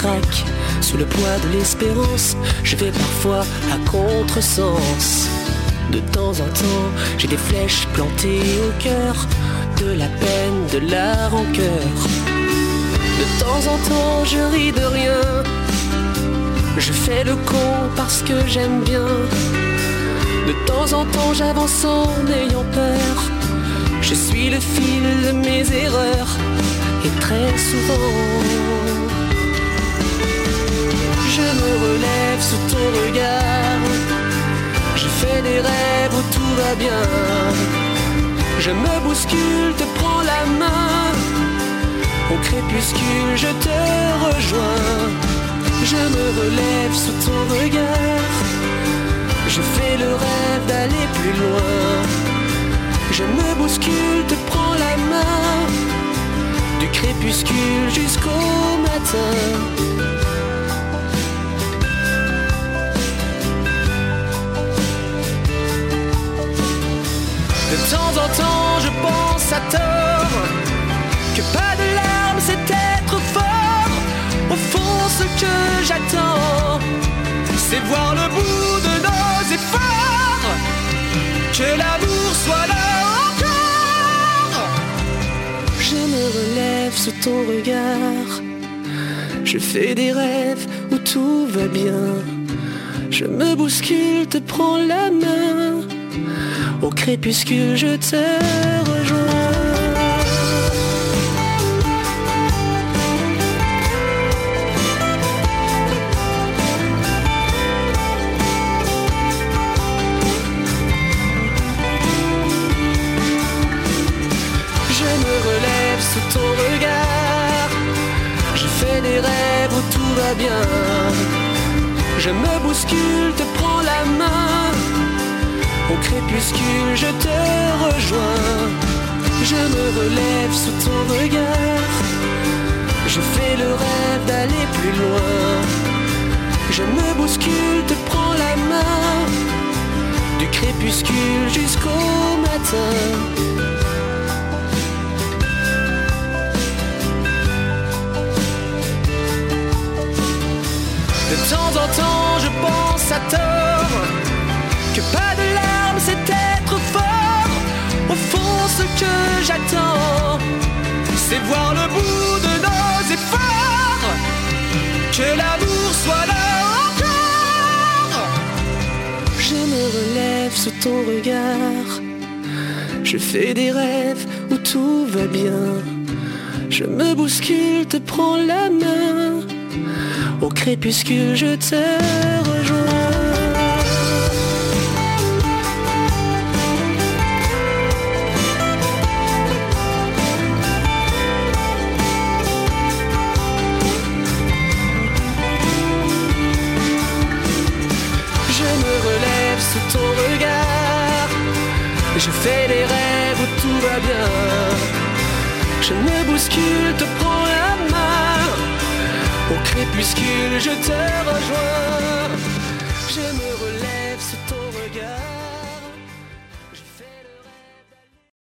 craque sous le poids de l'espérance. Je vais parfois à contresens. De temps en temps, j'ai des flèches plantées au cœur, de la peine, de la rancœur. De temps en temps, je ris de rien. Je fais le con parce que j'aime bien. De temps en temps, j'avance en ayant peur. Je suis le fil de mes erreurs. Et très souvent, je me relève sous ton regard. Je fais des rêves où tout va bien. Je me bouscule, te prends la main. Au crépuscule, je te rejoins. Je me relève sous ton regard. Je fais le rêve d'aller plus loin. Je me bouscule, te prends la main. Du crépuscule jusqu'au matin. De temps en temps, je pense à tort que pas de larmes, c'est être fort. Au fond, ce que j'attends, c'est voir le bout de nos efforts. Que l'amour soit là encore. Je me relève sous ton regard. Je fais des rêves où tout va bien. Je me bouscule, te prends la main. Au crépuscule, je te rejoins. Je me relève sous ton regard. Je fais des rêves où tout va bien. Je me bouscule, te prends la main. Au crépuscule, je te rejoins. Je me relève sous ton regard. Je fais le rêve d'aller plus loin. Je me bouscule, te prends la main. Du crépuscule jusqu'au matin. De temps en temps, je pense à tort que pas de larmes, c'est être fort. Au fond, ce que j'attends, c'est voir le bout de nos efforts. Que l'amour soit là encore. Je me relève sous ton regard. Je fais des rêves où tout va bien. Je me bouscule, te prends la main. Au crépuscule, je te rejoins. Sous ton regard, je fais des rêves où tout va bien. Je me bouscule, te prends la main. Au crépuscule, je te rejoins. Je me